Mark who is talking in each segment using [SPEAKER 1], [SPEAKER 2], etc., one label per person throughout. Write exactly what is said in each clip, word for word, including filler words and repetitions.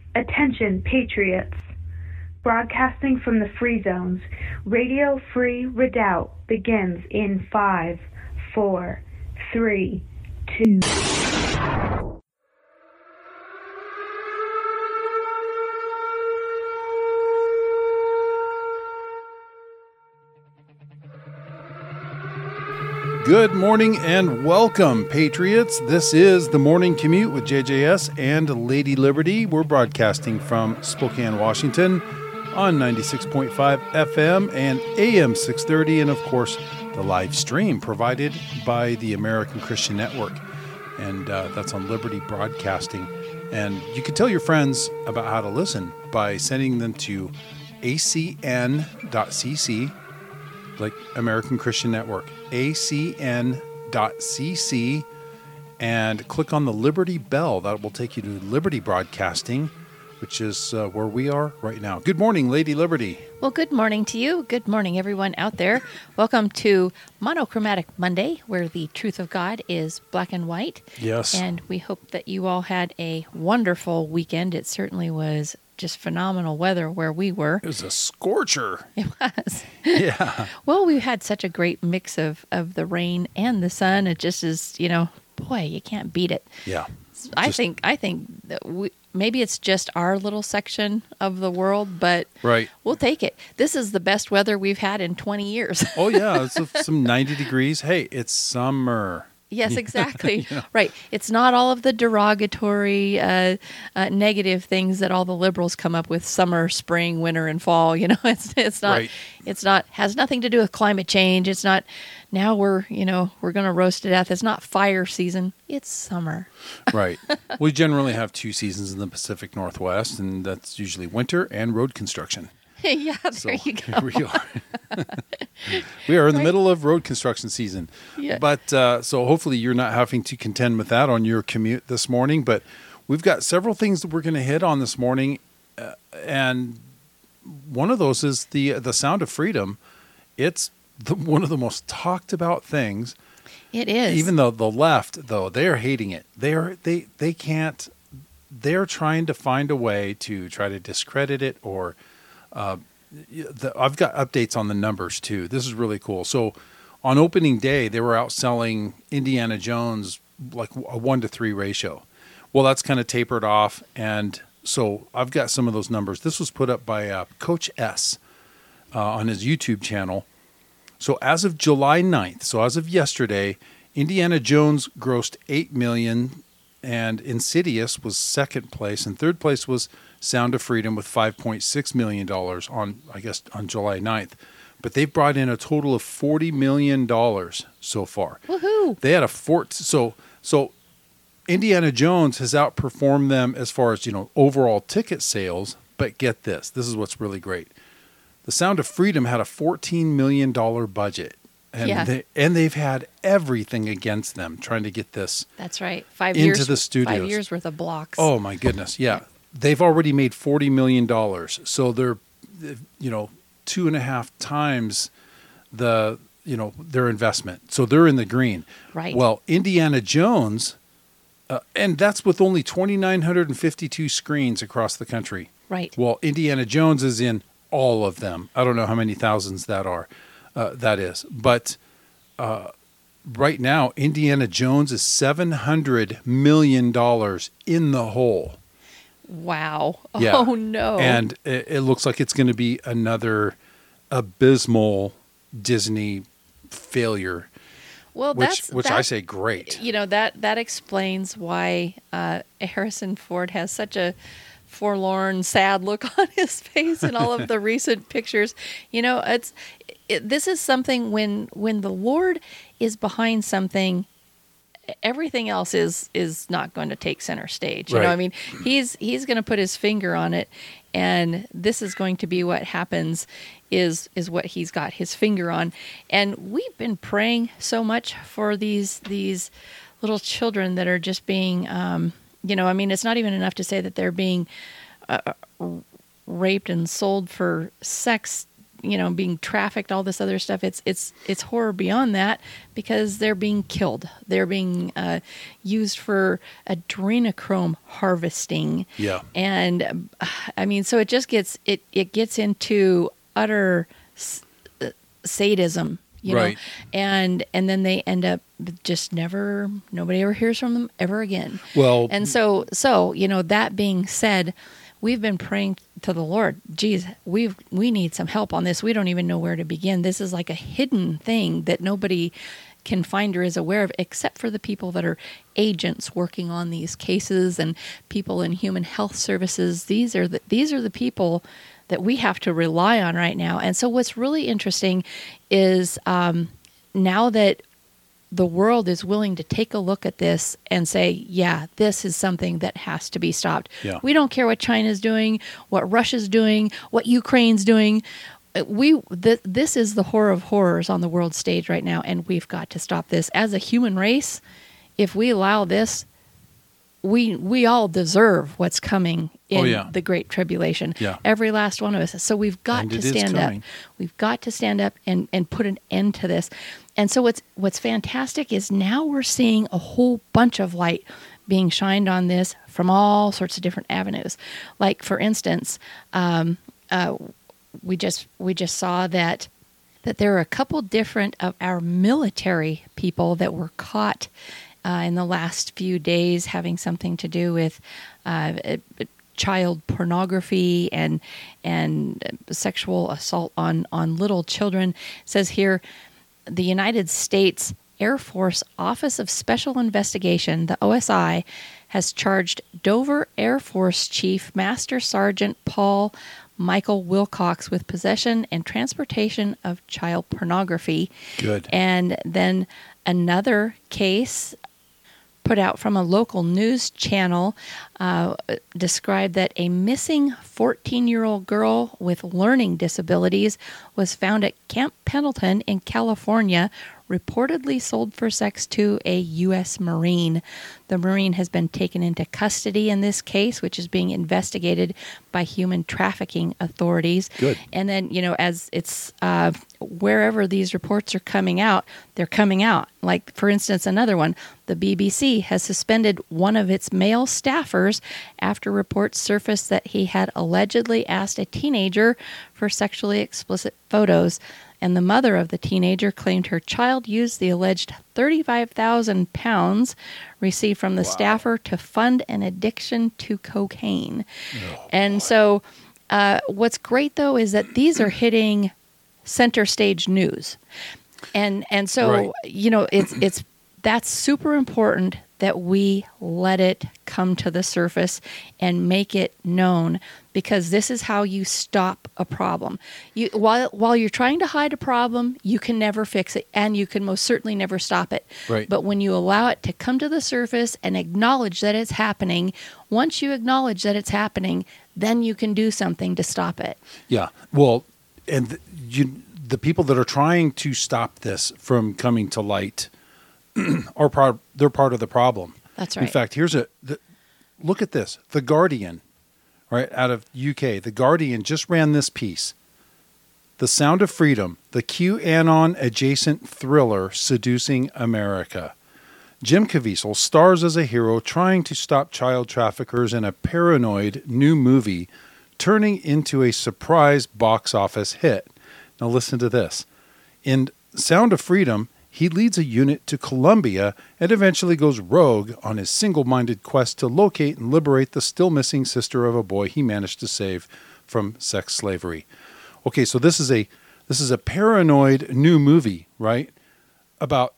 [SPEAKER 1] Attention, Patriots! Broadcasting from the Free Zones, Radio Free Redoubt begins in five, four, three, two.
[SPEAKER 2] Good morning and welcome, Patriots. This is the Morning Commute with J J S and Lady Liberty. We're broadcasting from Spokane, Washington on ninety-six point five F M and A M six thirty, and of course, the live stream provided by the American Christian Network. And uh, that's on Liberty Broadcasting. And you can tell your friends about how to listen by sending them to A C N dot C C, like American Christian Network, A C N dot C C, and click on the Liberty Bell. That will take you to Liberty Broadcasting, which is uh, where we are right now. Good morning, Lady Liberty.
[SPEAKER 3] Well, good morning to you. Good morning, everyone out there. Welcome to Monochromatic Monday, where the truth of God is black and white.
[SPEAKER 2] Yes.
[SPEAKER 3] And we hope that you all had a wonderful weekend. It certainly was just phenomenal weather where we were.
[SPEAKER 2] It was a scorcher.
[SPEAKER 3] It was.
[SPEAKER 2] Yeah.
[SPEAKER 3] Well, we had such a great mix of, of the rain and the sun. It just is, you know, boy, you can't beat it.
[SPEAKER 2] Yeah.
[SPEAKER 3] I
[SPEAKER 2] Just-
[SPEAKER 3] think I think that we, maybe it's just our little section of the world, but
[SPEAKER 2] Right.
[SPEAKER 3] we'll take it. This is the best weather we've had in twenty years.
[SPEAKER 2] Oh, yeah. It's a- some ninety degrees. Hey, it's summer.
[SPEAKER 3] Yes, exactly.
[SPEAKER 2] Yeah.
[SPEAKER 3] Right. It's not all of the derogatory, uh, uh, negative things that all the liberals come up with: summer, spring, winter, and fall. You know, it's it's not.
[SPEAKER 2] Right.
[SPEAKER 3] It's not has nothing to do with climate change. It's not. Now we're you know we're going to roast to death. It's not fire season. It's summer.
[SPEAKER 2] Right. We generally have two seasons in the Pacific Northwest, and that's usually winter and road construction.
[SPEAKER 3] Yeah, there
[SPEAKER 2] So
[SPEAKER 3] you go.
[SPEAKER 2] here we are. We are in the middle of road construction season.
[SPEAKER 3] Yeah.
[SPEAKER 2] But uh, so hopefully you're not having to contend with that on your commute this morning. But we've got several things that we're going to hit on this morning. Uh, and one of those is the the sound of freedom. It's the, one of the most talked about things.
[SPEAKER 3] It is.
[SPEAKER 2] Even though the left, though, they are hating it. They are they they can't. They're trying to find a way to try to discredit it or. Uh, the, I've got updates on the numbers too. This is really cool. So on opening day, they were outselling Indiana Jones like a one to three ratio. Well, that's kind of tapered off. And so I've got some of those numbers. This was put up by uh, Coach S uh, on his YouTube channel. So as of July ninth, so as of yesterday, Indiana Jones grossed eight million dollars and Insidious was second place, and third place was Sound of Freedom with five point six million dollars on, I guess, on July ninth. But they've brought in a total of forty million dollars so far.
[SPEAKER 3] Woohoo!
[SPEAKER 2] They had a fort. So, so Indiana Jones has outperformed them as far as, you know, overall ticket sales. But get this, this is what's really great. The Sound of Freedom had a fourteen million dollars budget. And,
[SPEAKER 3] Yeah.
[SPEAKER 2] they, and they've had everything against them trying to get this.
[SPEAKER 3] That's right. Five
[SPEAKER 2] Into
[SPEAKER 3] years.
[SPEAKER 2] the studios.
[SPEAKER 3] Five years worth of blocks.
[SPEAKER 2] Oh my goodness, yeah. They've already made forty million dollars, so they're, you know, two and a half times the, you know, their investment. So they're in the green.
[SPEAKER 3] Right.
[SPEAKER 2] Well, Indiana Jones, uh, and that's with only two thousand nine hundred fifty-two screens across the country.
[SPEAKER 3] Right.
[SPEAKER 2] Well, Indiana Jones is in all of them. I don't know how many thousands that are, uh, that is, but. Uh, Right now, Indiana Jones is seven hundred million dollars in the hole.
[SPEAKER 3] Wow.
[SPEAKER 2] Yeah.
[SPEAKER 3] Oh, no.
[SPEAKER 2] And it, it looks like it's going to be another abysmal Disney failure,
[SPEAKER 3] well,
[SPEAKER 2] which
[SPEAKER 3] that's,
[SPEAKER 2] which
[SPEAKER 3] that,
[SPEAKER 2] I say great.
[SPEAKER 3] You know, that, that explains why uh, Harrison Ford has such a forlorn, sad look on his face in all of the recent pictures. You know, it's it, this is something when when the Lord is behind something, everything else is is not going to take center stage. You
[SPEAKER 2] Right.
[SPEAKER 3] know, I mean, he's he's going to put his finger on it, and this is going to be what happens. Is is what he's got his finger on, and we've been praying so much for these these little children that are just being. Um, You know, I mean, it's not even enough to say that they're being uh, raped and sold for sex you know, being trafficked, all this other stuff. It's it's it's horror beyond that because they're being killed. They're being uh, used for adrenochrome harvesting.
[SPEAKER 2] Yeah.
[SPEAKER 3] And uh, I mean, so it just gets it it gets into utter s- uh, sadism, you
[SPEAKER 2] Right.
[SPEAKER 3] know, and and then they end up just never. Nobody ever hears from them ever again.
[SPEAKER 2] Well,
[SPEAKER 3] And so so you know, that being said, we've been praying to the Lord. Geez, we we need some help on this. We don't even know where to begin. This is like a hidden thing that nobody can find or is aware of, except for the people that are agents working on these cases and people in human health services. These are the these are the people that we have to rely on right now. And so, what's really interesting is um, now that the world is willing to take a look at this and say, yeah, this is something that has to be stopped.
[SPEAKER 2] Yeah.
[SPEAKER 3] We don't care what China's doing, what Russia's doing, what Ukraine's doing. We th- this is the horror of horrors on the world stage right now, and we've got to stop this. As a human race, if we allow this, we we all deserve what's coming in
[SPEAKER 2] Oh, yeah.
[SPEAKER 3] the Great Tribulation.
[SPEAKER 2] Yeah.
[SPEAKER 3] Every last one of us. So we've got
[SPEAKER 2] And
[SPEAKER 3] to
[SPEAKER 2] it is
[SPEAKER 3] stand up.
[SPEAKER 2] coming.
[SPEAKER 3] We've got to stand up and, and put an end to this. And so what's what's fantastic is now we're seeing a whole bunch of light being shined on this from all sorts of different avenues. Like, for instance, um, uh, we just we just saw that that there are a couple different of our military people that were caught uh, in the last few days having something to do with uh, child pornography and and sexual assault on on little children. It says here, the United States Air Force Office of Special Investigation, the O S I, has charged Dover Air Force Chief Master Sergeant Paul Michael Wilcox with possession and transportation of child pornography.
[SPEAKER 2] Good.
[SPEAKER 3] And then another case put out from a local news channel uh, described that a missing fourteen-year-old girl with learning disabilities was found at Camp Pendleton in California, reportedly sold for sex to a U S Marine. The Marine has been taken into custody in this case, which is being investigated by human trafficking authorities.
[SPEAKER 2] Good.
[SPEAKER 3] And then, you know, as it's uh, wherever these reports are coming out, they're coming out. Like, for instance, another one, the B B C has suspended one of its male staffers after reports surfaced that he had allegedly asked a teenager for sexually explicit photos. And the mother of the teenager claimed her child used the alleged thirty-five thousand pounds received from the
[SPEAKER 2] Wow.
[SPEAKER 3] staffer to fund an addiction to cocaine.
[SPEAKER 2] Oh,
[SPEAKER 3] and
[SPEAKER 2] boy.
[SPEAKER 3] so uh, what's great, though, is that these are hitting center stage news. And and so,
[SPEAKER 2] Right.
[SPEAKER 3] you know, it's it's that's super important that we let it come to the surface and make it known, because this is how you stop a problem. You, while while you're trying to hide a problem, you can never fix it, and you can most certainly never stop it.
[SPEAKER 2] Right.
[SPEAKER 3] But when you allow it to come to the surface and acknowledge that it's happening, once you acknowledge that it's happening, then you can do something to stop it.
[SPEAKER 2] Yeah. Well, and th- you, the people that are trying to stop this from coming to light are part. They're part of the problem.
[SPEAKER 3] That's
[SPEAKER 2] In
[SPEAKER 3] right.
[SPEAKER 2] fact, here's a the, look at this. The Guardian, right out of U K. The Guardian just ran this piece. The Sound of Freedom, the QAnon adjacent thriller seducing America. Jim Caviezel stars as a hero trying to stop child traffickers in a paranoid new movie turning into a surprise box office hit. Now listen to this. In Sound of Freedom, he leads a unit to Colombia and eventually goes rogue on his single-minded quest to locate and liberate the still missing sister of a boy he managed to save from sex slavery. Okay, so this is a this is a paranoid new movie, right? About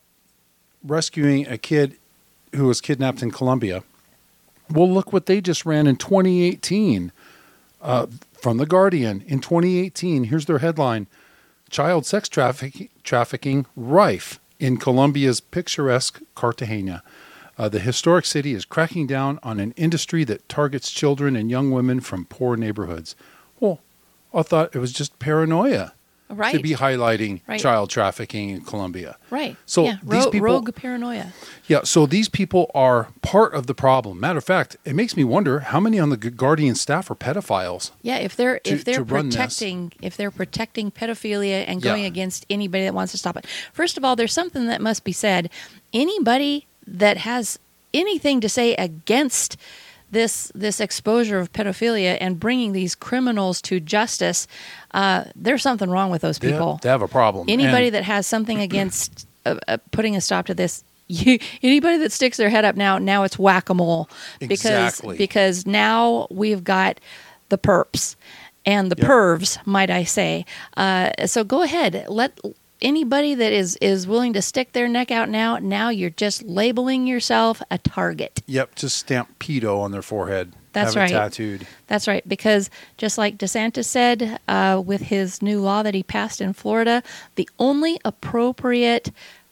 [SPEAKER 2] rescuing a kid who was kidnapped in Colombia. Well, look what they just ran in twenty eighteen uh, from The Guardian. In twenty eighteen, here's their headline: Child sex traffic- trafficking rife in Colombia's picturesque Cartagena. Uh, the historic city is cracking down on an industry that targets children and young women from poor neighborhoods. Well, I thought it was just paranoia.
[SPEAKER 3] Right.
[SPEAKER 2] to be highlighting
[SPEAKER 3] Right.
[SPEAKER 2] child trafficking in Colombia.
[SPEAKER 3] Right.
[SPEAKER 2] So
[SPEAKER 3] yeah.
[SPEAKER 2] these
[SPEAKER 3] Ro-
[SPEAKER 2] people,
[SPEAKER 3] rogue paranoia.
[SPEAKER 2] yeah. So these people are part of the problem. Matter of fact, it makes me wonder how many on the Gu- Guardian staff are pedophiles.
[SPEAKER 3] Yeah, if they're
[SPEAKER 2] to-
[SPEAKER 3] if they're
[SPEAKER 2] to run this.
[SPEAKER 3] protecting if they're protecting pedophilia and going
[SPEAKER 2] Yeah.
[SPEAKER 3] against anybody that wants to stop it. First of all, there's something that must be said. Anybody that has anything to say against this this exposure of pedophilia and bringing these criminals to justice, uh, there's something wrong with those
[SPEAKER 2] They have-
[SPEAKER 3] people.
[SPEAKER 2] They have a problem.
[SPEAKER 3] Anybody
[SPEAKER 2] And-
[SPEAKER 3] that has something against uh, uh, putting a stop to this, you, anybody that sticks their head up now, now it's whack-a-mole. Because,
[SPEAKER 2] Exactly.
[SPEAKER 3] because now we've got the perps and the
[SPEAKER 2] Yep.
[SPEAKER 3] pervs, might I say. Uh, so go ahead. Let anybody that is, is willing to stick their neck out now, now you're just labeling yourself a target.
[SPEAKER 2] Yep, just stamp pedo on their forehead.
[SPEAKER 3] That's
[SPEAKER 2] have
[SPEAKER 3] right.
[SPEAKER 2] it tattooed.
[SPEAKER 3] That's right, because just like DeSantis said uh, with his new law that he passed in Florida, the only appropriate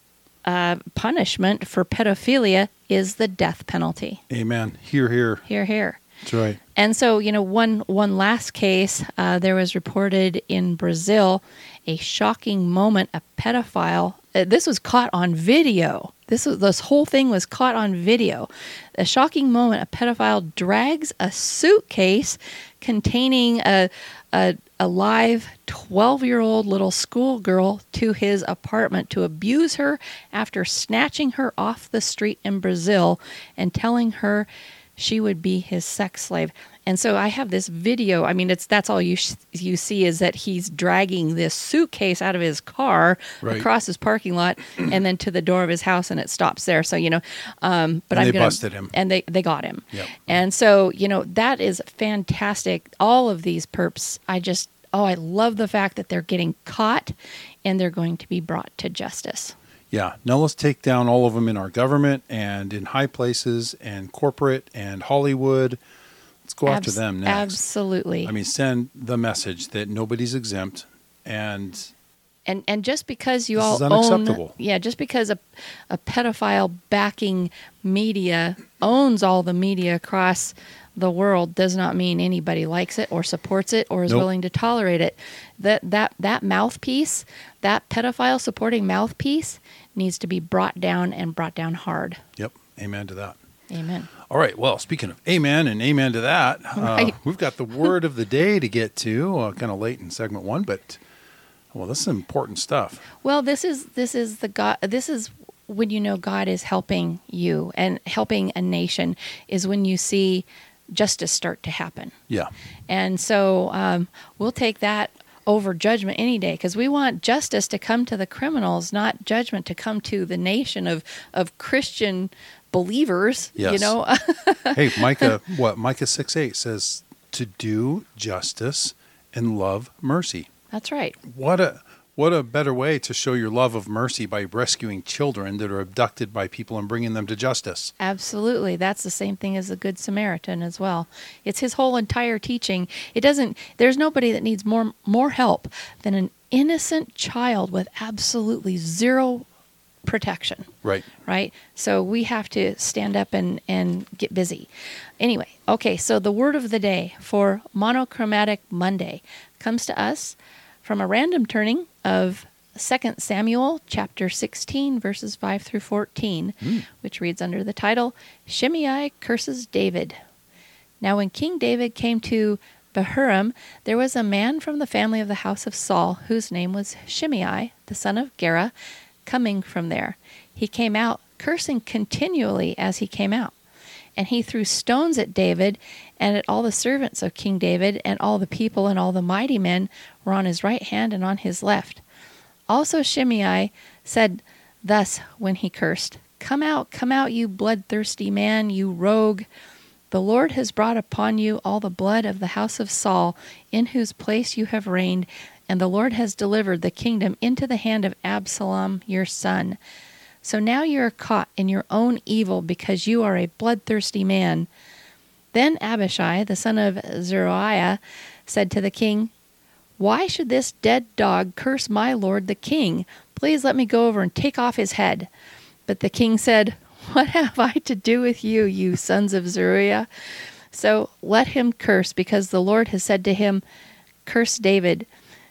[SPEAKER 3] uh, punishment for pedophilia is the death penalty.
[SPEAKER 2] Amen. Here, here.
[SPEAKER 3] Here, here.
[SPEAKER 2] That's right.
[SPEAKER 3] And so, you know, one one last case, uh, there was reported in Brazil a shocking moment. A pedophile. Uh, this was caught on video. This was this whole thing was caught on video. A shocking moment. A pedophile drags a suitcase containing a a, a live twelve-year-old little schoolgirl to his apartment to abuse her after snatching her off the street in Brazil and telling her she would be his sex slave. And so I have this video. I mean, it's that's all you sh- you see is that he's dragging this suitcase out of his car
[SPEAKER 2] Right.
[SPEAKER 3] across his parking lot and then to the door of his house, and it stops there. So you know, um, but
[SPEAKER 2] And
[SPEAKER 3] I'm
[SPEAKER 2] they
[SPEAKER 3] gonna,
[SPEAKER 2] busted him.
[SPEAKER 3] and they they got him.
[SPEAKER 2] Yep.
[SPEAKER 3] And so you know that is fantastic. All of these perps, I just oh I love the fact that they're getting caught and they're going to be brought to justice.
[SPEAKER 2] Yeah. Now let's take down all of them in our government and in high places and corporate and Hollywood. Let's go after
[SPEAKER 3] Abs-
[SPEAKER 2] them next.
[SPEAKER 3] Absolutely.
[SPEAKER 2] I mean, send the message that nobody's exempt, and
[SPEAKER 3] And and just because you
[SPEAKER 2] This
[SPEAKER 3] all
[SPEAKER 2] is unacceptable.
[SPEAKER 3] own, yeah, just because a a pedophile backing media owns all the media across the world does not mean anybody likes it or supports it or is
[SPEAKER 2] Nope.
[SPEAKER 3] willing to tolerate it. That that that mouthpiece, that pedophile supporting mouthpiece, needs to be brought down and brought down hard.
[SPEAKER 2] yep, amen to that.
[SPEAKER 3] Amen.
[SPEAKER 2] All right. Well, speaking of amen and amen to that, uh,
[SPEAKER 3] Right.
[SPEAKER 2] we've got the word of the day to get to. Uh, kind of late in segment one, but well, this is important stuff.
[SPEAKER 3] Well, this is this is the God. This is when you know God is helping you and helping a nation is when you see justice start to happen.
[SPEAKER 2] Yeah.
[SPEAKER 3] And so um, we'll take that over judgment any day because we want justice to come to the criminals, not judgment to come to the nation of of Christian believers. You
[SPEAKER 2] Yes.
[SPEAKER 3] know,
[SPEAKER 2] Hey, Micah, what Micah six eight says to do justice and love mercy.
[SPEAKER 3] that's right.
[SPEAKER 2] What a what a better way to show your love of mercy by rescuing children that are abducted by people and bringing them to justice.
[SPEAKER 3] Absolutely. That's the same thing as the Good Samaritan as well. It's his whole entire teaching. It doesn't, there's nobody that needs more, more help than an innocent child with absolutely zero protection,
[SPEAKER 2] Right.
[SPEAKER 3] right? So we have to stand up and, and get busy. Anyway, okay, so the word of the day for Monochromatic Monday comes to us from a random turning of Second Samuel chapter sixteen, verses five through fourteen, which reads under the title, Shimei curses David. Now when King David came to Bahurim, there was a man from the family of the house of Saul, whose name was Shimei, the son of Gera, coming from there. He came out, cursing continually as he came out. And he threw stones at David and at all the servants of King David, and all the people and all the mighty men were on his right hand and on his left. Also Shimei said thus when he cursed, Come out, come out, you bloodthirsty man, you rogue. The Lord has brought upon you all the blood of the house of Saul, in whose place you have reigned, and the Lord has delivered the kingdom into the hand of Absalom your son. So now you are caught in your own evil because you are a bloodthirsty man. Then Abishai, the son of Zeruiah, said to the king, Why should this dead dog curse my lord the king? Please let me go over and take off his head. But the king said, What have I to do with you, you sons of Zeruiah? So let him curse, because the Lord has said to him, Curse David.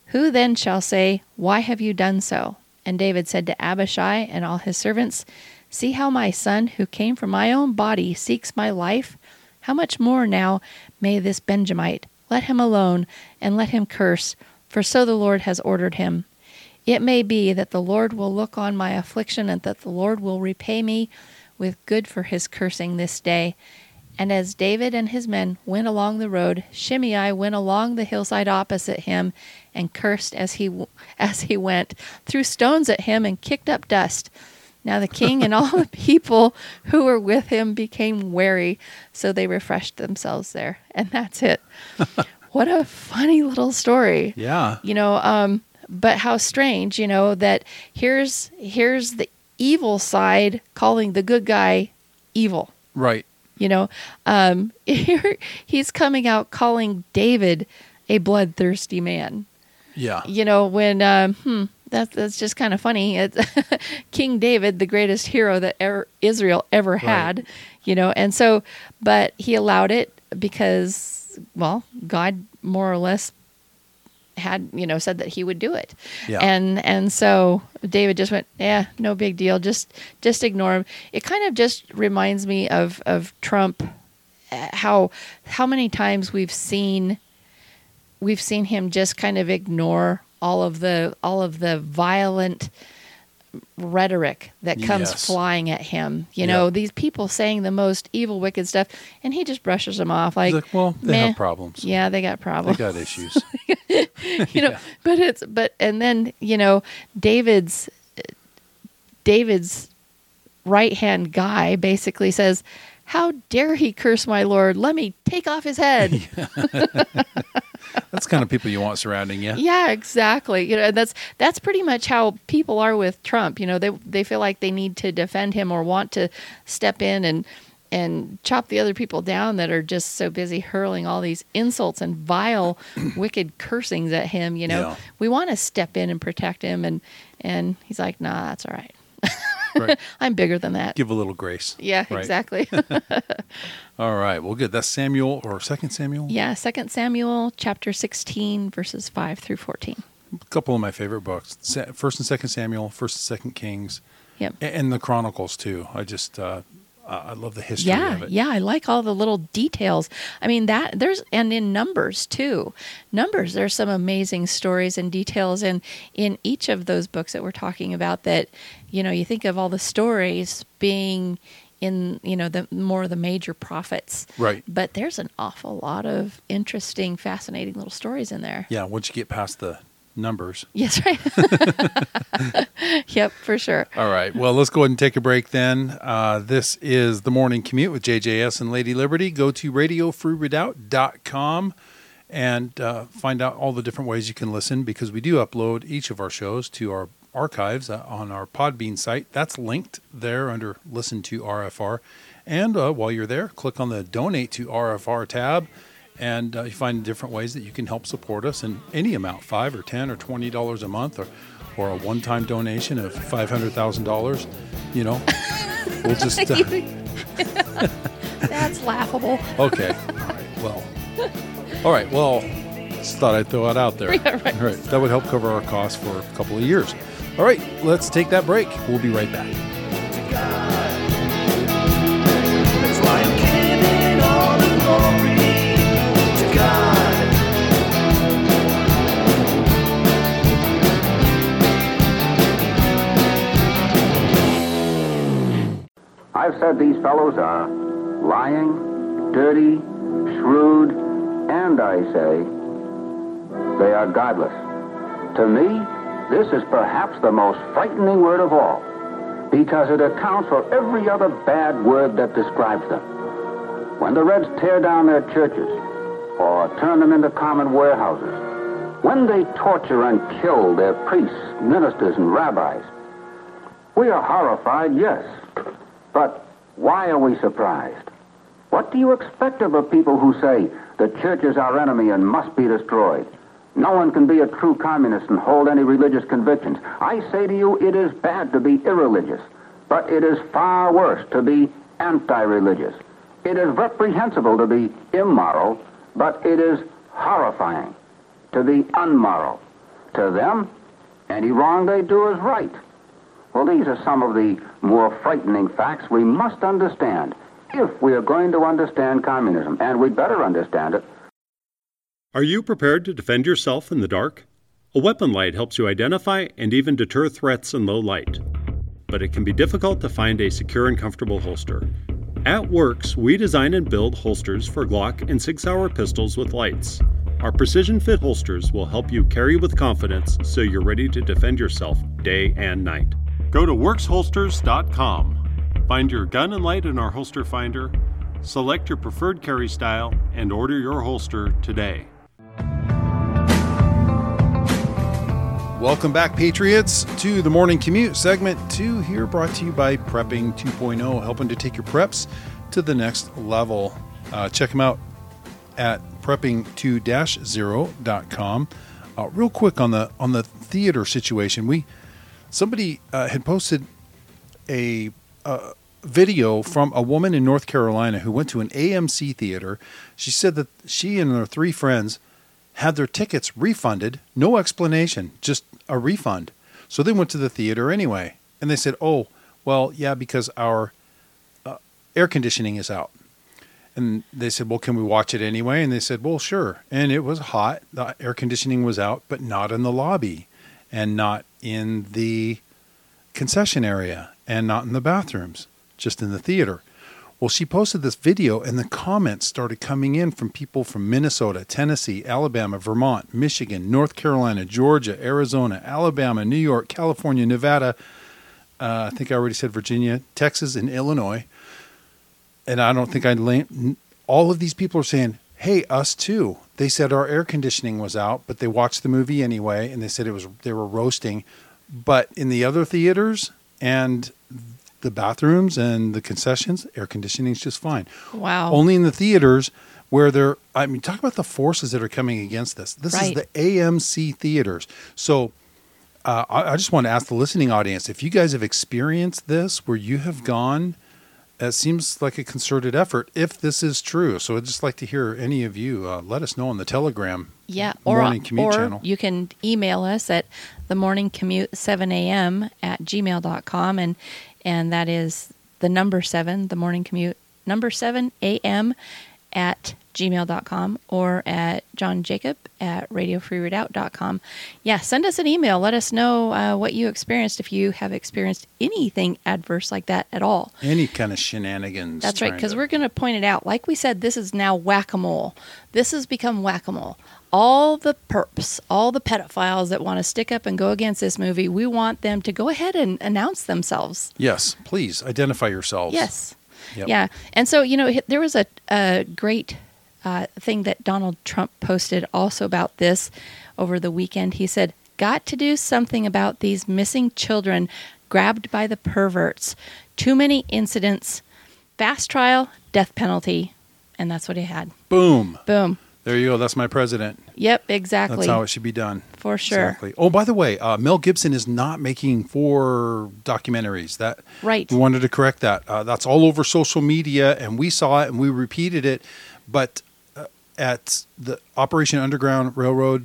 [SPEAKER 3] Who then shall say, Why have you done so? And David said to Abishai and all his servants, See how my son, who came from my own body, seeks my life? How much more now may this Benjamite? Let him alone, and let him curse, for so the Lord has ordered him. It may be that the Lord will look on my affliction, and that the Lord will repay me with good for his cursing this day. And as David and his men went along the road, Shimei went along the hillside opposite him, and cursed as he as he went, threw stones at him, and kicked up dust. Now the king and all the people who were with him became wary, so they refreshed themselves there. And that's it. What a funny little story.
[SPEAKER 2] Yeah.
[SPEAKER 3] You know, um, but how strange, you know, that here's here's the evil side calling the good guy evil.
[SPEAKER 2] Right.
[SPEAKER 3] You know, um, here he's coming out calling David a bloodthirsty man.
[SPEAKER 2] Yeah.
[SPEAKER 3] You know, when, um, hmm, That's that's just kind of funny. It's King David, the greatest hero that ever, Israel ever had,
[SPEAKER 2] Right.
[SPEAKER 3] you know, and so, but he allowed it because, well, God more or less had, you know, said that he would do it.
[SPEAKER 2] Yeah.
[SPEAKER 3] And, and so David just went, yeah, no big deal. Just, just ignore him. It kind of just reminds me of, of Trump, uh, how, how many times we've seen, we've seen him just kind of ignore all of the all of the violent rhetoric that comes
[SPEAKER 2] Yes.
[SPEAKER 3] flying at him. You know,
[SPEAKER 2] Yep.
[SPEAKER 3] these people saying the most evil, wicked stuff, and he just brushes them off like,
[SPEAKER 2] He's like, well, they
[SPEAKER 3] meh.
[SPEAKER 2] have problems.
[SPEAKER 3] Yeah, they got
[SPEAKER 2] They
[SPEAKER 3] problems.
[SPEAKER 2] got issues.
[SPEAKER 3] you know, but it's but and then, you know, David's David's right-hand guy basically says, "How dare he curse my Lord? Let me take off his head."
[SPEAKER 2] That's the kind of people you want surrounding you.
[SPEAKER 3] Yeah, exactly. You know, and that's that's pretty much how people are with Trump. You know, they they feel like they need to defend him or want to step in and and chop the other people down that are just so busy hurling all these insults and vile, wicked cursings at him. You know,
[SPEAKER 2] Yeah.
[SPEAKER 3] we want to step in and protect him, and and he's like, "Nah, that's all right.
[SPEAKER 2] Right.
[SPEAKER 3] I'm bigger than that."
[SPEAKER 2] Give a little grace.
[SPEAKER 3] Yeah,
[SPEAKER 2] Right.
[SPEAKER 3] exactly.
[SPEAKER 2] All right. Well, good. That's Samuel or Second Samuel.
[SPEAKER 3] Yeah, Second Samuel chapter sixteen, verses five through fourteen.
[SPEAKER 2] A couple of my favorite books: Sa- First and Second Samuel, First and Second Kings,
[SPEAKER 3] Yep.
[SPEAKER 2] a- and the Chronicles too. I just uh, I love the history
[SPEAKER 3] Yeah,
[SPEAKER 2] of it.
[SPEAKER 3] yeah, I like all the little details. I mean, that there's and in Numbers too. Numbers, there's some amazing stories and details in in each of those books that we're talking about. That, you know, you think of all the stories being in, you know, the more of the major prophets,
[SPEAKER 2] Right.
[SPEAKER 3] but there's an awful lot of interesting, fascinating little stories in there.
[SPEAKER 2] Yeah. Once you get past the numbers.
[SPEAKER 3] Yes, right. Yep, for sure.
[SPEAKER 2] All right. Well, let's go ahead and take a break then. Uh, this is The Morning Commute with J J S and Lady Liberty. Go to radio free redoubt dot com and uh, find out all the different ways you can listen, because we do upload each of our shows to our archives uh, on our Podbean site. That's linked there under Listen to R F R. And uh, while you're there, click on the Donate to R F R tab, and uh, you find different ways that you can help support us in any amount, five or ten or twenty dollars a month, or or a one-time donation of five hundred thousand dollars. You know, we'll just uh,
[SPEAKER 3] That's laughable.
[SPEAKER 2] okay. All right. Well. All right. Well, just thought I'd throw it out there.
[SPEAKER 3] Yeah, right.
[SPEAKER 2] All right. That would help cover our costs for a couple of years. All right. Let's take that break. We'll be right back.
[SPEAKER 4] That's why I'm giving all the glory to God.
[SPEAKER 5] I've said these fellows are lying, dirty, shrewd, and I say they are godless. To me, this is perhaps the most frightening word of all, because it accounts for every other bad word that describes them. When the Reds tear down their churches or turn them into common warehouses, when they torture and kill their priests, ministers, and rabbis, we are horrified, yes. But why are we surprised? What do you expect of a people who say the church is our enemy and must be destroyed? No one can be a true communist and hold any religious convictions. I say to you, it is bad to be irreligious, but it is far worse to be anti-religious. It is reprehensible to be immoral, but it is horrifying to be unmoral. To them, any wrong they do is right. Well, these are some of the more frightening facts we must understand if we are going to understand communism, and we'd better understand it.
[SPEAKER 6] Are you prepared to defend yourself in the dark? A weapon light helps you identify and even deter threats in low light. But it can be difficult to find a secure and comfortable holster. At Works, we design and build holsters for Glock and Sig Sauer pistols with lights. Our precision fit holsters will help you carry with confidence so you're ready to defend yourself day and night. Go to works holsters dot com. Find your gun and light in our holster finder, select your preferred carry style, and order your holster today.
[SPEAKER 2] Welcome back, Patriots, to the Morning Commute, segment two here, brought to you by Prepping two point oh, helping to take your preps to the next level. Uh, check them out at prepping two dash zero dot com. Uh, real quick on the on the theater situation, we somebody uh, had posted a, a video from a woman in North Carolina who went to an A M C theater. She said that she and her three friends had their tickets refunded, no explanation, just a refund. So they went to the theater anyway, and they said, "Oh, well, yeah, because our uh, air conditioning is out." And they said, "Well, can we watch it anyway?" And they said, "Well, sure." And it was hot. The air conditioning was out, but not in the lobby and not in the concession area and not in the bathrooms, just in the theater. Well, she posted this video, and the comments started coming in from people from Minnesota, Tennessee, Alabama, Vermont, Michigan, North Carolina, Georgia, Arizona, Alabama, New York, California, Nevada. Uh, I think I already said Virginia, Texas, and Illinois. And I don't think I'd land. All of these people are saying, "Hey, us too." They said our air conditioning was out, but they watched the movie anyway, and they said it was they were roasting. But in the other theaters and the bathrooms and the concessions, air conditioning is just fine.
[SPEAKER 3] Wow.
[SPEAKER 2] Only in the theaters where they're, I mean, talk about the forces that are coming against this. This
[SPEAKER 3] Right.
[SPEAKER 2] is the A M C theaters. So uh, I, I just want to ask the listening audience, if you guys have experienced this, where you have gone, it seems like a concerted effort, if this is true. So I'd just like to hear any of you, uh, let us know on the Telegram
[SPEAKER 3] Yeah, or,
[SPEAKER 2] Morning Commute
[SPEAKER 3] or
[SPEAKER 2] channel.
[SPEAKER 3] you can email us at the morning commute seven a.m. at gmail dot com, and and that is the number seven, the morning commute number seven a.m. at gmail dot com, or at John Jacob at radio free redoubt dot com. Yeah, send us an email. Let us know uh, what you experienced, if you have experienced anything adverse like that at all.
[SPEAKER 2] Any kind of shenanigans.
[SPEAKER 3] That's right,
[SPEAKER 2] trying
[SPEAKER 3] because
[SPEAKER 2] to-
[SPEAKER 3] we're going to point it out. Like we said, this is now whack-a-mole. This has become whack-a-mole. All the perps, all the pedophiles that want to stick up and go against this movie, we want them to go ahead and announce themselves.
[SPEAKER 2] Yes, please identify yourselves.
[SPEAKER 3] Yes.
[SPEAKER 2] Yep.
[SPEAKER 3] Yeah. And so, you know, h- there was a, a great uh, thing that Donald Trump posted also about this over the weekend. He said, "Got to do something about these missing children grabbed by the perverts. Too many incidents. Fast trial, death penalty." And that's what he had.
[SPEAKER 2] Boom.
[SPEAKER 3] Boom.
[SPEAKER 2] There you go. That's my president.
[SPEAKER 3] Yep, exactly.
[SPEAKER 2] That's how it should be done.
[SPEAKER 3] For sure.
[SPEAKER 2] Exactly. Oh, by the way, uh, Mel Gibson is not making four documentaries. That
[SPEAKER 3] Right.
[SPEAKER 2] We wanted to correct that. Uh, that's all over social media, and we saw it and we repeated it. But uh, at the Operation Underground Railroad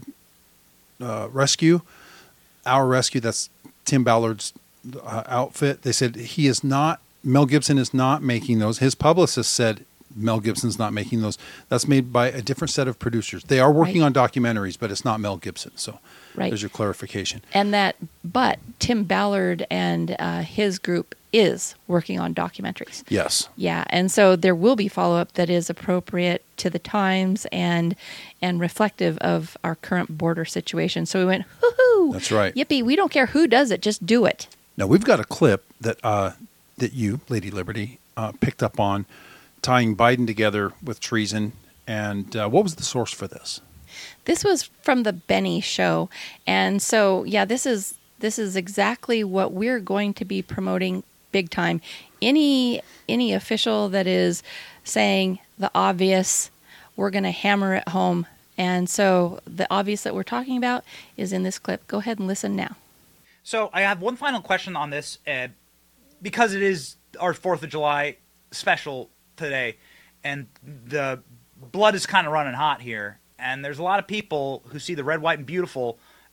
[SPEAKER 2] uh, Rescue, our rescue, that's Tim Ballard's uh, outfit. They said he is not. Mel Gibson is not making those. His publicist said Mel Gibson's not making those. That's made by a different set of producers. They are working
[SPEAKER 3] Right.
[SPEAKER 2] on documentaries, but it's not Mel Gibson. So
[SPEAKER 3] Right.
[SPEAKER 2] there's your clarification.
[SPEAKER 3] And that, but Tim Ballard and uh, his group is working on documentaries.
[SPEAKER 2] Yes.
[SPEAKER 3] Yeah, and so there will be follow-up that is appropriate to the times and and reflective of our current border situation. So we went, hoo-hoo!
[SPEAKER 2] That's right.
[SPEAKER 3] Yippee, we don't care who does it, just do it.
[SPEAKER 2] Now, we've got a clip that uh, that you, Lady Liberty, uh, picked up on, tying Biden together with treason. And uh, what was the source for this?
[SPEAKER 3] This was from the Benny Show, and so yeah, this is this is exactly what we're going to be promoting big time. Any any official that is saying the obvious, we're going to hammer it home. And so the obvious that we're talking about is in this clip. Go ahead and listen now.
[SPEAKER 7] So I have one final question on this, uh, because it is our fourth of July special today, and the blood is kind of running hot here, and there's a lot of people who see the red, white, and beautiful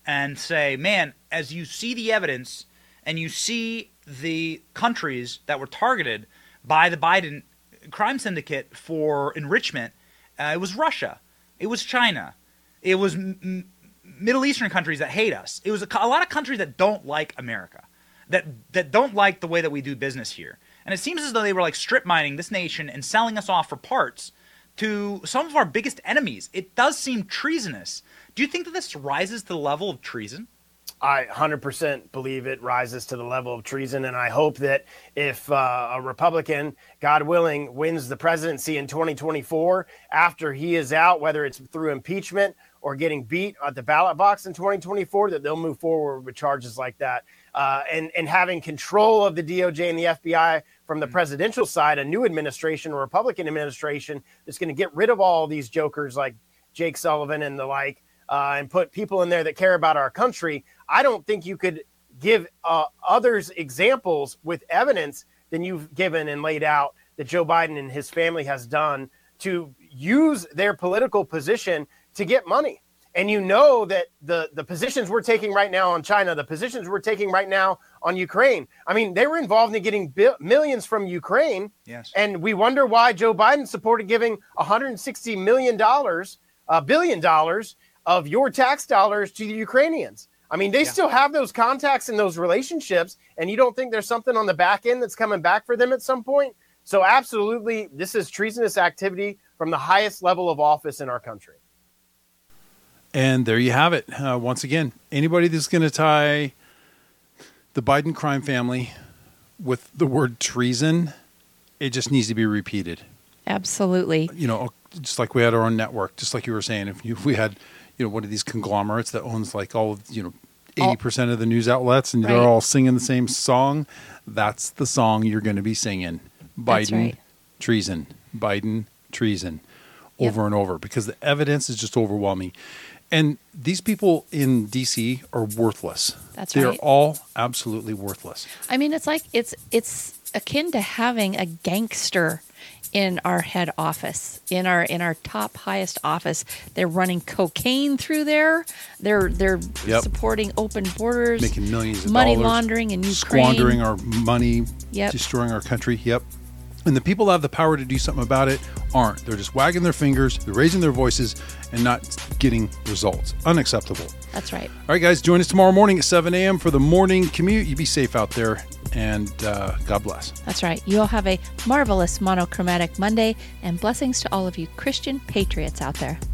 [SPEAKER 7] and say, man, as you see the evidence and you see the countries that were targeted by the Biden crime syndicate for enrichment, uh, it was Russia, it was China, it was m- m- Middle Eastern countries that hate us. It was a, a lot of countries that don't like America, that that don't like the way that we do business here. And it seems as though they were like strip mining this nation and selling us off for parts to some of our biggest enemies. It does seem treasonous. Do you think that this rises to the level of treason?
[SPEAKER 8] I one hundred percent believe it rises to the level of treason, and I hope that if uh, a Republican, God willing, wins the presidency in twenty twenty-four, after he is out, whether it's through impeachment or getting beat at the ballot box in twenty twenty-four, that they'll move forward with charges like that. Uh, and, and having control of the D O J and the F B I from the presidential side, a new administration, a Republican administration, that's going to get rid of all these jokers like Jake Sullivan and the like, uh, and put people in there that care about our country. I don't think you could give uh, others examples with evidence than you've given and laid out that Joe Biden and his family has done to use their political position to get money. And you know that the, the positions we're taking right now on China, the positions we're taking right now on Ukraine, I mean, they were involved in getting bi- millions from Ukraine.
[SPEAKER 7] Yes.
[SPEAKER 8] And we wonder why Joe Biden supported giving one hundred sixty million dollars, a billion dollars of your tax dollars to the Ukrainians. I mean, they
[SPEAKER 7] Yeah.
[SPEAKER 8] still have those contacts and those relationships, and you don't think there's something on the back end that's coming back for them at some point? So absolutely, this is treasonous activity from the highest level of office in our country.
[SPEAKER 2] And there you have it. Uh, once again, anybody that's going to tie the Biden crime family with the word treason, it just needs to be repeated.
[SPEAKER 3] Absolutely.
[SPEAKER 2] You know, just like we had our own network, just like you were saying, if, you, if we had, you know, one of these conglomerates that owns like all of, you know, eighty percent of the news outlets and
[SPEAKER 3] Right.
[SPEAKER 2] they're all singing the same song, that's the song you're going to be singing.
[SPEAKER 3] That's
[SPEAKER 2] Biden,
[SPEAKER 3] right.
[SPEAKER 2] treason, Biden, treason,
[SPEAKER 3] Yep.
[SPEAKER 2] over and over, because the evidence is just overwhelming. And these people in D C are worthless.
[SPEAKER 3] That's
[SPEAKER 2] They're
[SPEAKER 3] right.
[SPEAKER 2] all absolutely worthless.
[SPEAKER 3] I mean, it's like it's it's akin to having a gangster in our head office, in our in our top highest office. They're running cocaine through there. They're they're
[SPEAKER 2] Yep.
[SPEAKER 3] supporting open borders,
[SPEAKER 2] Making millions of
[SPEAKER 3] money
[SPEAKER 2] dollars,
[SPEAKER 3] laundering in Ukraine,
[SPEAKER 2] squandering our money,
[SPEAKER 3] Yep.
[SPEAKER 2] destroying our country. Yep. And the people that have the power to do something about it aren't. They're just wagging their fingers, they're raising their voices, and not getting results. Unacceptable.
[SPEAKER 3] That's right.
[SPEAKER 2] All right, guys, join us tomorrow morning at seven a.m. for the morning commute. You be safe out there, and uh, God bless.
[SPEAKER 3] That's right. You all have a marvelous monochromatic Monday, and blessings to all of you Christian patriots out there.